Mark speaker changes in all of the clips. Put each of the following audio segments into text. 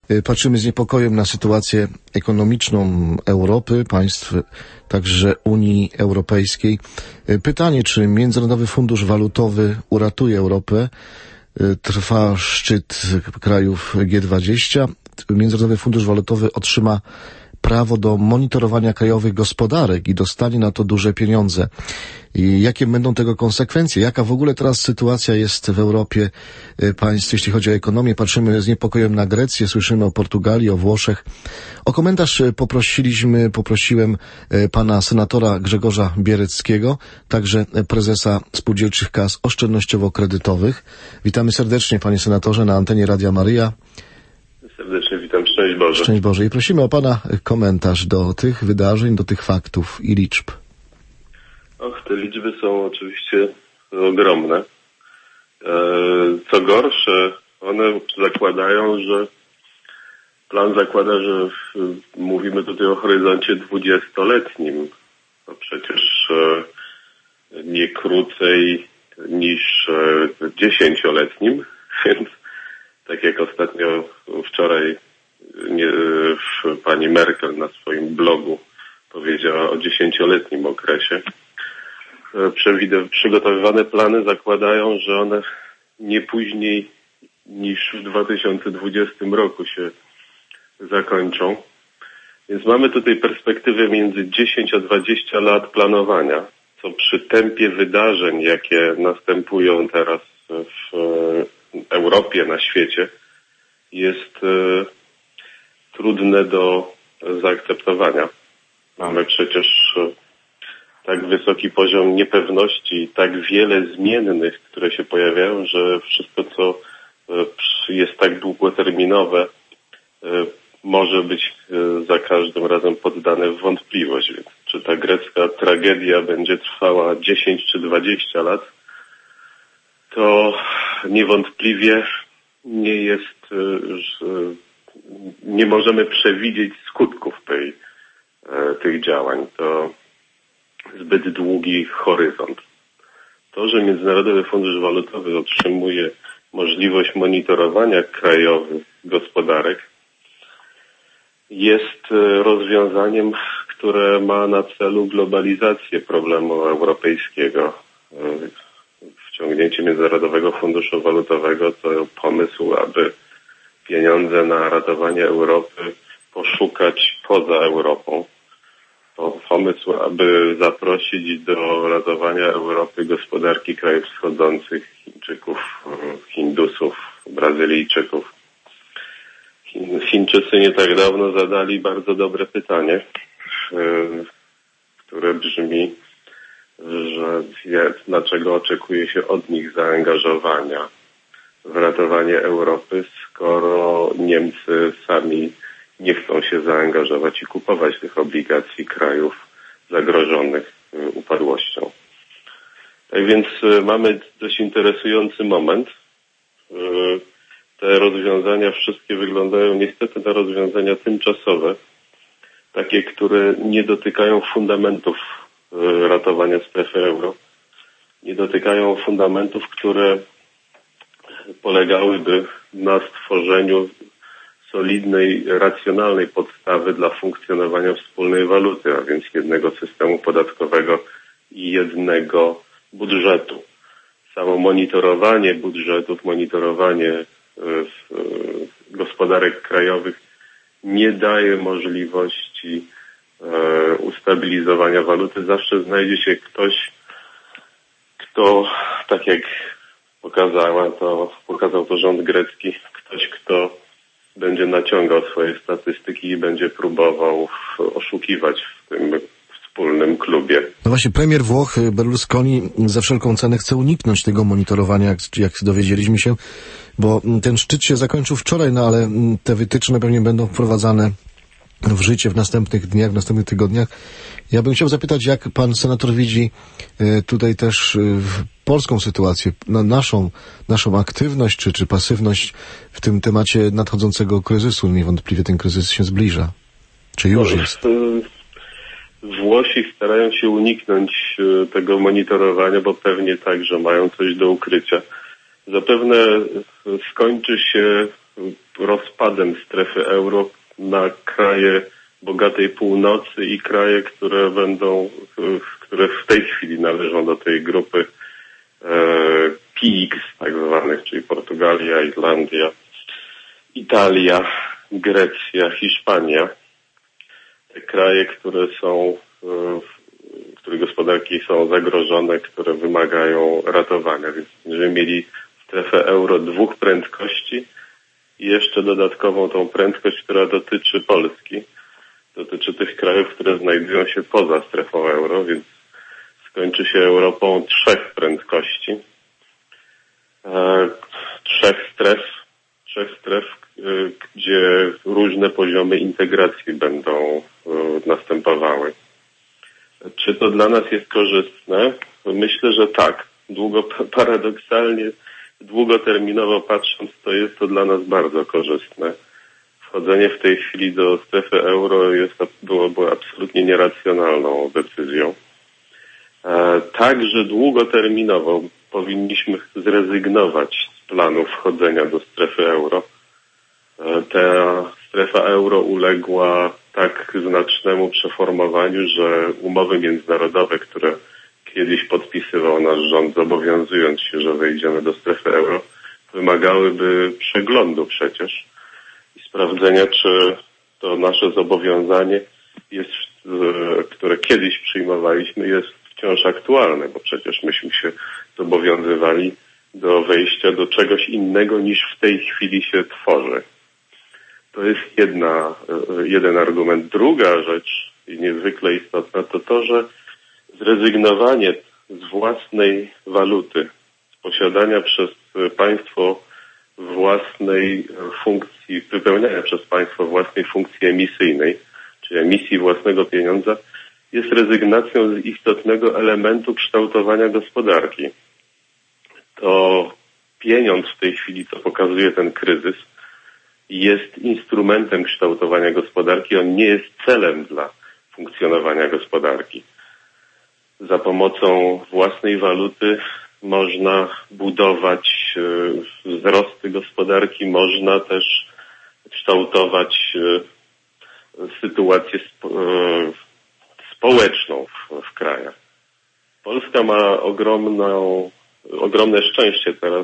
Speaker 1: patrzymy z niepokojem na sytuację ekonomiczną Europy, państw, także Unii Europejskiej. Pytanie, czy Międzynarodowy Fundusz Walutowy uratuje Europę? Trwa szczyt krajów G20. Międzynarodowy Fundusz Walutowy otrzyma prawo do monitorowania krajowych gospodarek i dostanie na to duże pieniądze. I jakie będą tego konsekwencje? Jaka w ogóle teraz sytuacja jest w Europie państw, jeśli chodzi o ekonomię? Patrzymy z niepokojem na Grecję, słyszymy o Portugalii, o Włoszech. O komentarz poprosiłem pana senatora Grzegorza Biereckiego, także prezesa Spółdzielczych Kas Oszczędnościowo-Kredytowych. Witamy serdecznie, panie senatorze, na antenie Radia Maryja.
Speaker 2: Serdecznie witam, szczęść Boże.
Speaker 1: Szczęść Boże. I prosimy o pana komentarz do tych wydarzeń, do tych faktów i liczb.
Speaker 2: Te liczby są oczywiście ogromne. Co gorsze, one zakładają, że plan zakłada, że mówimy tutaj o horyzoncie 20-letnim. To przecież nie krócej niż 10-letnim, więc tak jak ostatnio wczoraj pani Merkel na swoim blogu powiedziała o 10-letnim okresie. Przygotowywane plany zakładają, że one nie później niż w 2020 roku się zakończą. Więc mamy tutaj perspektywę między 10 a 20 lat planowania, co przy tempie wydarzeń, jakie następują teraz w Europie, na świecie, jest trudne do zaakceptowania. Mamy przecież tak wysoki poziom niepewności, tak wiele zmiennych, które się pojawiają, że wszystko, co jest tak długoterminowe, może być za każdym razem poddane w wątpliwość. Więc czy ta grecka tragedia będzie trwała 10 czy 20 lat, to niewątpliwie nie jest, nie możemy przewidzieć skutków tych działań. To zbyt długi horyzont. To, że Międzynarodowy Fundusz Walutowy otrzymuje możliwość monitorowania krajowych gospodarek, jest rozwiązaniem, które ma na celu globalizację problemu europejskiego. Wciągnięcie Międzynarodowego Funduszu Walutowego to pomysł, aby pieniądze na ratowanie Europy poszukać poza Europą. To pomysł, aby zaprosić do ratowania Europy gospodarki krajów wschodzących, Chińczyków, Hindusów, Brazylijczyków. Chińczycy nie tak dawno zadali bardzo dobre pytanie, które brzmi, że dlaczego oczekuje się od nich zaangażowania w ratowanie Europy, skoro Niemcy sami nie chcą się zaangażować i kupować tych obligacji krajów zagrożonych upadłością. Tak więc mamy dość interesujący moment. Te rozwiązania wszystkie wyglądają niestety na rozwiązania tymczasowe, takie, które nie dotykają fundamentów ratowania strefy euro, nie dotykają fundamentów, które polegałyby na stworzeniu solidnej, racjonalnej podstawy dla funkcjonowania wspólnej waluty, a więc jednego systemu podatkowego i jednego budżetu. Samo monitorowanie budżetów, monitorowanie gospodarek krajowych nie daje możliwości ustabilizowania waluty. Zawsze znajdzie się ktoś, kto, tak jak pokazał to rząd grecki, ktoś, kto będzie naciągał swoje statystyki i będzie próbował oszukiwać w tym wspólnym klubie.
Speaker 1: No właśnie, premier Włoch Berlusconi za wszelką cenę chce uniknąć tego monitorowania, jak dowiedzieliśmy się, bo ten szczyt się zakończył wczoraj, no ale te wytyczne pewnie będą wprowadzane w życie w następnych dniach, w następnych tygodniach. Ja bym chciał zapytać, jak pan senator widzi tutaj też polską sytuację, naszą aktywność czy pasywność w tym temacie nadchodzącego kryzysu. Niewątpliwie ten kryzys się zbliża. Czy już jest?
Speaker 2: Włosi starają się uniknąć tego monitorowania, bo pewnie także mają coś do ukrycia. Zapewne skończy się rozpadem strefy euro na kraje bogatej północy i kraje, które w tej chwili należą do tej grupy PIGS tak zwanych, czyli Portugalia, Irlandia, Italia, Grecja, Hiszpania. Te kraje, których gospodarki są zagrożone, które wymagają ratowania. Więc będziemy mieli strefę euro 2 prędkości i jeszcze dodatkową tą prędkość, która dotyczy Polski. Dotyczy tych krajów, które znajdują się poza strefą euro, więc skończy się Europą 3 prędkości. 3 stref, gdzie różne poziomy integracji będą następowały. Czy to dla nas jest korzystne? Myślę, że tak. Paradoksalnie, długoterminowo patrząc, to jest to dla nas bardzo korzystne. Wchodzenie w tej chwili do strefy euro byłoby absolutnie nieracjonalną decyzją. Także długoterminowo powinniśmy zrezygnować z planu wchodzenia do strefy euro. Ta strefa euro uległa tak znacznemu przeformowaniu, że umowy międzynarodowe, które kiedyś podpisywał nasz rząd, zobowiązując się, że wejdziemy do strefy euro, wymagałyby przeglądu przecież i sprawdzenia, czy to nasze zobowiązanie jest, które kiedyś przyjmowaliśmy, jest wciąż aktualne, bo przecież myśmy się zobowiązywali do wejścia do czegoś innego niż w tej chwili się tworzy. To jest jeden argument. Druga rzecz, i niezwykle istotna, to to, że zrezygnowanie z własnej waluty, z posiadania przez państwo własnej funkcji, wypełniania przez państwo własnej funkcji emisyjnej, czyli emisji własnego pieniądza, jest rezygnacją z istotnego elementu kształtowania gospodarki. To pieniądz w tej chwili, co pokazuje ten kryzys, jest instrumentem kształtowania gospodarki, on nie jest celem dla funkcjonowania gospodarki. Za pomocą własnej waluty można budować wzrosty gospodarki, można też kształtować sytuację społeczną w krajach. Polska ma ogromne szczęście teraz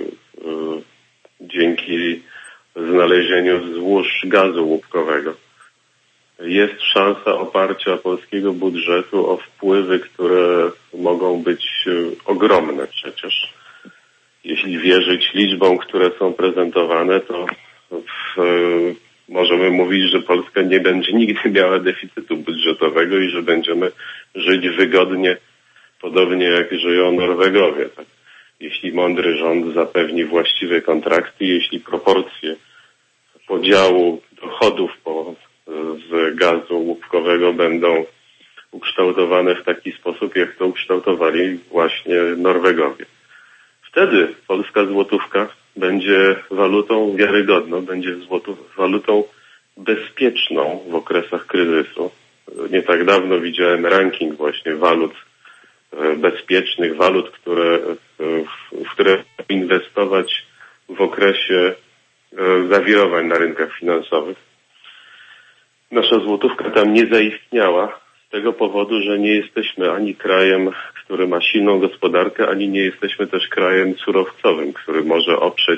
Speaker 2: dzięki znalezieniu złóż gazu łupkowego. Jest szansa oparcia polskiego budżetu o wpływy, które mogą być ogromne przecież. Jeśli wierzyć liczbom, które są prezentowane, to możemy mówić, że Polska nie będzie nigdy miała deficytu budżetowego i że będziemy żyć wygodnie, podobnie jak żyją Norwegowie. Tak? Jeśli mądry rząd zapewni właściwe kontrakty, jeśli proporcje podziału dochodów z gazu łupkowego będą ukształtowane w taki sposób, jak to ukształtowali właśnie Norwegowie. Wtedy polska złotówka będzie walutą wiarygodną, będzie walutą bezpieczną w okresach kryzysu. Nie tak dawno widziałem ranking właśnie walut bezpiecznych, walut, w które inwestować w okresie zawirowań na rynkach finansowych. Nasza złotówka tam nie zaistniała z tego powodu, że nie jesteśmy ani krajem, który ma silną gospodarkę, ani nie jesteśmy też krajem surowcowym, który może oprzeć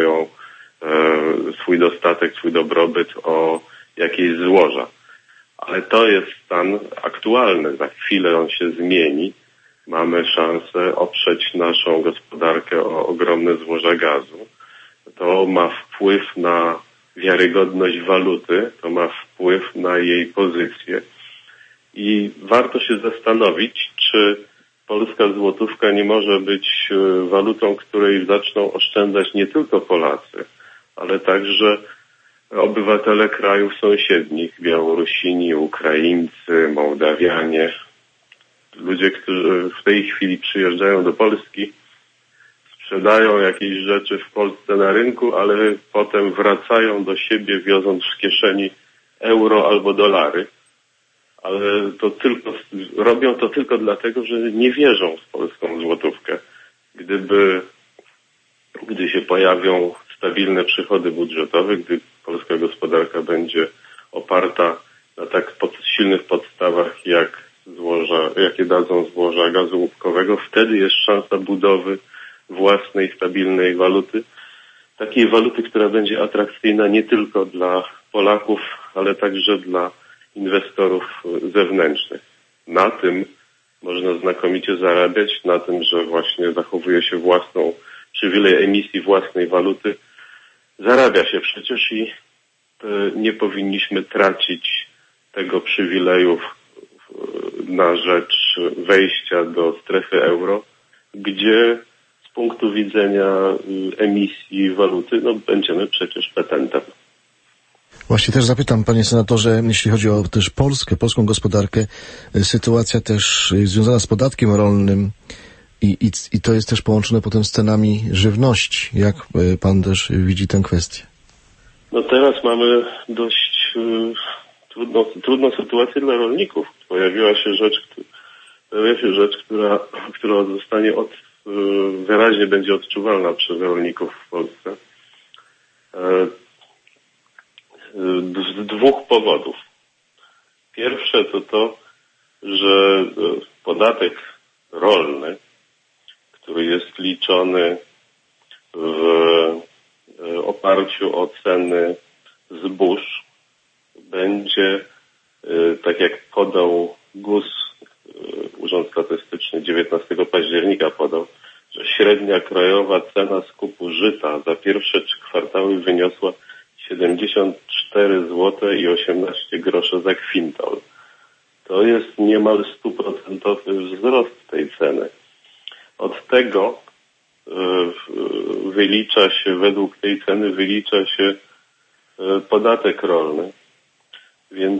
Speaker 2: swój dostatek, swój dobrobyt o jakieś złoża. Ale to jest stan aktualny. Za chwilę on się zmieni. Mamy szansę oprzeć naszą gospodarkę o ogromne złoża gazu. To ma wpływ na wiarygodność waluty, to ma wpływ na jej pozycję. I warto się zastanowić, czy polska złotówka nie może być walutą, której zaczną oszczędzać nie tylko Polacy, ale także obywatele krajów sąsiednich, Białorusini, Ukraińcy, Mołdawianie, ludzie, którzy w tej chwili przyjeżdżają do Polski, sprzedają jakieś rzeczy w Polsce na rynku, ale potem wracają do siebie, wioząc w kieszeni euro albo dolary. Ale robią to tylko dlatego, że nie wierzą w polską złotówkę. Gdy się pojawią stabilne przychody budżetowe, gdy polska gospodarka będzie oparta na tak silnych podstawach jakie dadzą złoża gazu łupkowego, wtedy jest szansa budowy własnej, stabilnej waluty. Takiej waluty, która będzie atrakcyjna nie tylko dla Polaków, ale także dla inwestorów zewnętrznych. Na tym można znakomicie zarabiać, na tym, że właśnie zachowuje się własną przywilej emisji własnej waluty. Zarabia się przecież i nie powinniśmy tracić tego przywileju na rzecz wejścia do strefy euro, gdzie z punktu widzenia emisji waluty będziemy przecież petentem.
Speaker 1: Właśnie też zapytam, panie senatorze, jeśli chodzi o też polską gospodarkę, sytuacja też związana z podatkiem rolnym i to jest też połączone potem z cenami żywności. Jak pan też widzi tę kwestię?
Speaker 2: No teraz mamy dość trudną sytuację dla rolników. Pojawia się rzecz, która zostanie wyraźnie będzie odczuwalna przez rolników w Polsce. Z dwóch powodów. Pierwsze to, że podatek rolny, który jest liczony w oparciu o ceny zbóż, będzie, tak jak podał GUS, Urząd Statystyczny 19 października podał, że średnia krajowa cena skupu żyta za pierwsze 3 kwartały wyniosła 74 zł i 18 groszy za kwintal. To jest niemal 100% wzrost tej ceny. Od tego według tej ceny wylicza się podatek rolny. Więc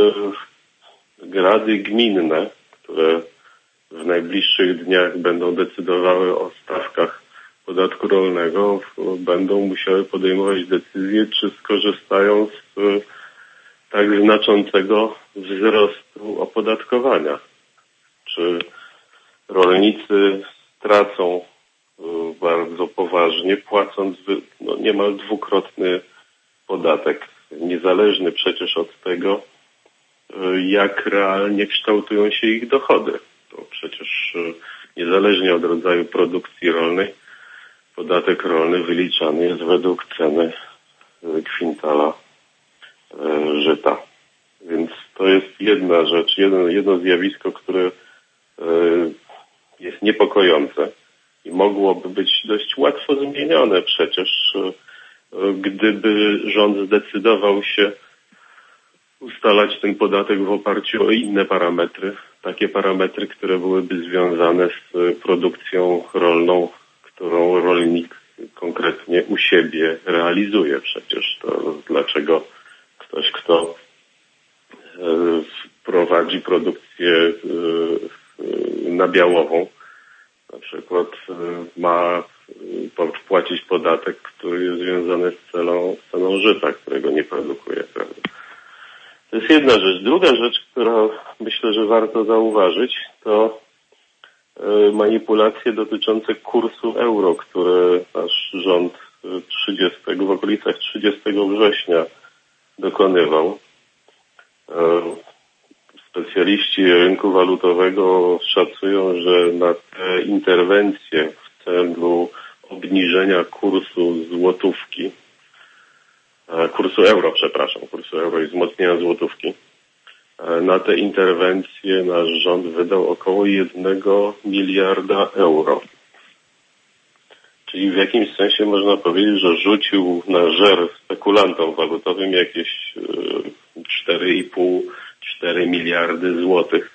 Speaker 2: rady gminne, które w najbliższych dniach będą decydowały o stawkach podatku rolnego, będą musiały podejmować decyzję, czy skorzystają z tak znaczącego wzrostu opodatkowania. Czy rolnicy stracą bardzo poważnie, płacąc niemal dwukrotny podatek, niezależny przecież od tego, jak realnie kształtują się ich dochody. To przecież niezależnie od rodzaju produkcji rolnej, podatek rolny wyliczany jest według ceny kwintala żyta. Więc to jest jedna rzecz, jedno zjawisko, które jest niepokojące i mogłoby być dość łatwo zmienione przecież, gdyby rząd zdecydował się ustalać ten podatek w oparciu o inne parametry, takie parametry, które byłyby związane z produkcją rolną, którą rolnik konkretnie u siebie realizuje. Przecież to dlaczego ktoś, kto prowadzi produkcję nabiałową, na przykład ma płacić podatek, który jest związany z ceną żyta, którego nie produkuje, prawda? To jest jedna rzecz. Druga rzecz, która myślę, że warto zauważyć, to manipulacje dotyczące kursu euro, które nasz rząd w okolicach 30 września dokonywał. Specjaliści rynku walutowego szacują, że na te interwencje w celu obniżenia kursu euro i wzmocnienia złotówki. Na te interwencje nasz rząd wydał około 1 miliarda euro. Czyli w jakimś sensie można powiedzieć, że rzucił na żer spekulantom walutowym jakieś 4,5-4 miliardy złotych,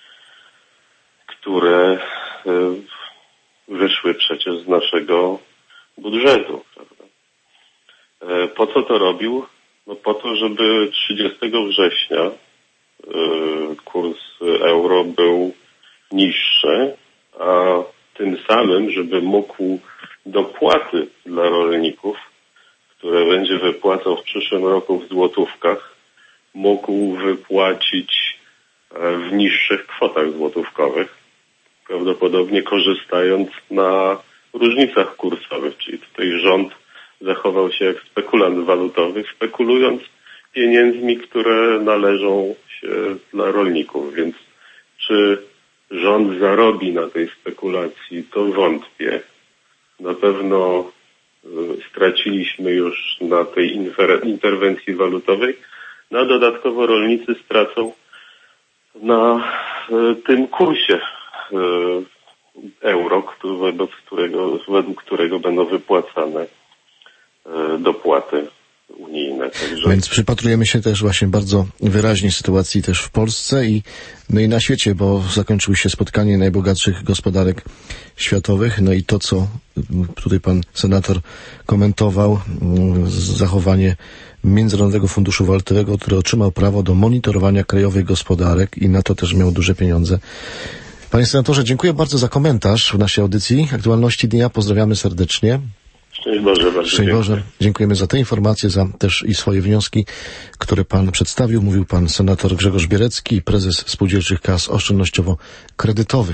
Speaker 2: które wyszły przecież z naszego budżetu, prawda? Po co to robił? No po to, żeby 30 września kurs euro był niższy, a tym samym, żeby mógł dopłaty dla rolników, które będzie wypłacał w przyszłym roku w złotówkach, mógł wypłacić w niższych kwotach złotówkowych, prawdopodobnie korzystając na różnicach kursowych, czyli tutaj rząd zachował się jak spekulant walutowy, spekulując pieniędzmi, które należą się dla rolników. Więc czy rząd zarobi na tej spekulacji, to wątpię. Na pewno straciliśmy już na tej interwencji walutowej, no a dodatkowo rolnicy stracą na tym kursie euro, według którego będą wypłacane dopłaty unijne. Także...
Speaker 1: Więc przypatrujemy się też właśnie bardzo wyraźnie sytuacji też w Polsce i na świecie, bo zakończyło się spotkanie najbogatszych gospodarek światowych. No i to, co tutaj pan senator komentował, zachowanie Międzynarodowego Funduszu Walutowego, który otrzymał prawo do monitorowania krajowych gospodarek i na to też miał duże pieniądze. Panie senatorze, dziękuję bardzo za komentarz w naszej audycji Aktualności Dnia. Pozdrawiamy serdecznie.
Speaker 2: Szczęść Boże, bardzo
Speaker 1: Szczęść Boże. Dziękujemy za te informacje, za też i swoje wnioski, które pan przedstawił. Mówił pan senator Grzegorz Bierecki, prezes Spółdzielczych Kas Oszczędnościowo-Kredytowych.